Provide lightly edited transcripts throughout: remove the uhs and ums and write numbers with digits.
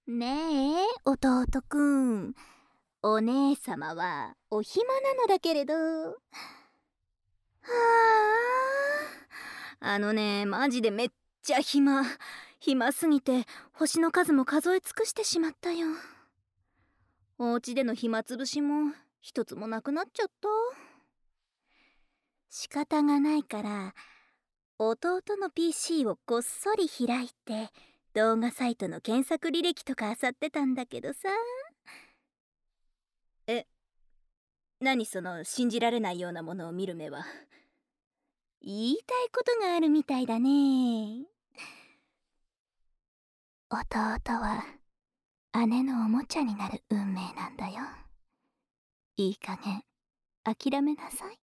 ねえ弟くん、お姉様はお暇なのだけれど、マジでめっちゃ暇すぎて星の数も数え尽くしてしまったよ。お家での暇つぶしも一つもなくなっちゃった。仕方がないから弟の PC をこっそり開いて動画サイトの検索履歴とか漁ってたんだけどさ。え、何その信じられないようなものを見る目は。言いたいことがあるみたいだね。弟は姉のおもちゃになる運命なんだよ。いい加減諦めなさい。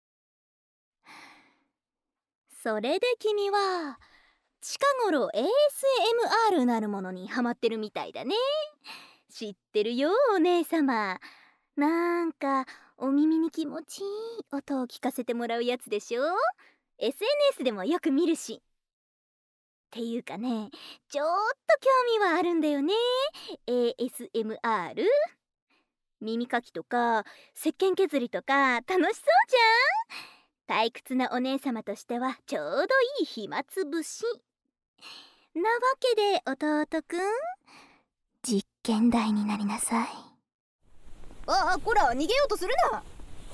それで君は近頃 ASMR なるものにハマってるみたいだね。知ってるよお姉様。なんかお耳に気持ちいい音を聞かせてもらうやつでしょ。 SNS でもよく見るし。っていうかね、ちょっと興味はあるんだよね。 ASMR 耳かきとか石鹸削りとか楽しそうじゃん。退屈なお姉様としてはちょうどいい暇つぶしなわけで、弟くん実験台になりなさい。 こら逃げようとするな。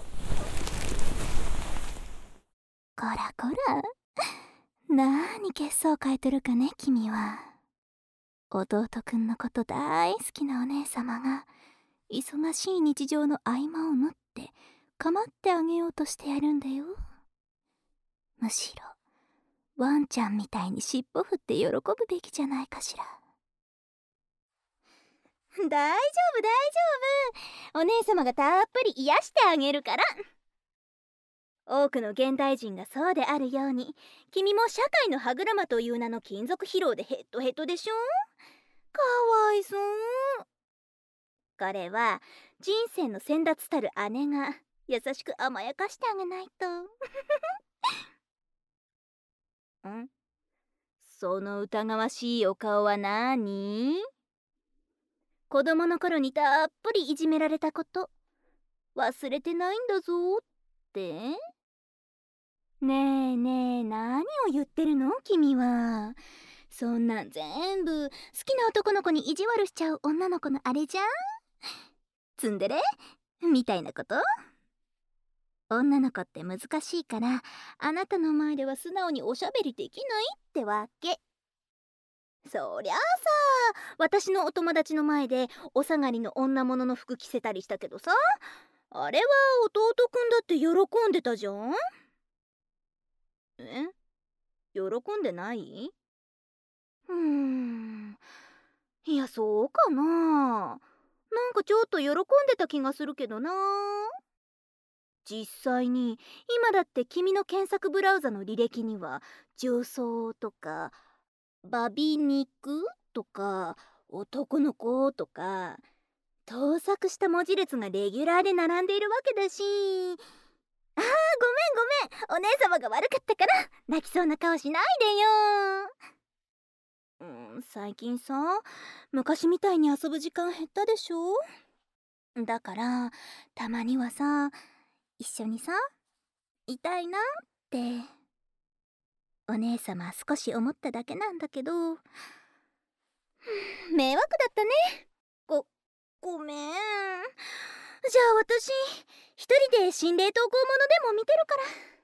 こらこら、なーに血相変えてるかね君は。弟くんのこと大好きなお姉様が忙しい日常の合間を縫って構ってあげようとしてやるんだよ。むしろワンちゃんみたいに尻尾振って喜ぶべきじゃないかしら。 大丈夫大丈夫、お姉様がたっぷり癒してあげるから。多くの現代人がそうであるように、君も社会の歯車という名の金属疲労でヘッドヘッドでしょ。かわいそう。これは人生の先達たる姉が優しく甘やかしてあげないと。ん？その疑わしいお顔はなーに？子供の頃にたっぷりいじめられたこと忘れてないんだぞって？ねえねえ、何を言ってるの君は。そんなん全部好きな男の子に意地悪しちゃう女の子のあれじゃん。ツンデレみたいなこと。女の子って難しいからあなたの前では素直におしゃべりできないってわけ。そりゃあさ、私のお友達の前でお下がりの女物の服着せたりしたけどさ、あれは弟くんだって喜んでたじゃん。え？喜んでない？いや、そうかな。なんかちょっと喜んでた気がするけどな。実際に今だって君の検索ブラウザの履歴には女装とかバビ肉とか男の子とか盗作した文字列がレギュラーで並んでいるわけだし。ごめんごめん、お姉様が悪かったから泣きそうな顔しないでよ。最近さ、昔みたいに遊ぶ時間減ったでしょ。だからたまにはさ、一緒にさいたいなってお姉様少し思っただけなんだけど。迷惑だったね。ごめん。じゃあ私一人で心霊投稿ものでも見てるから。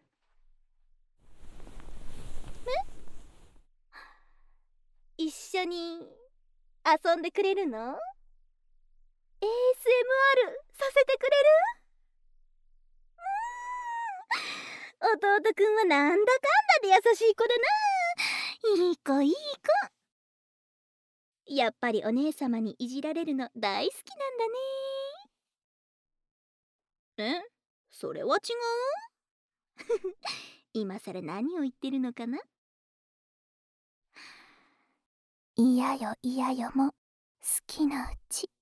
一緒に遊んでくれるの？ ASMR させてくれる？弟くんはなんだかんだで優しい子だな。いい子いい子。やっぱりお姉様にいじられるの大好きなんだね。それは違う。今さら何を言ってるのかな。 嫌よ嫌よも好きなうち。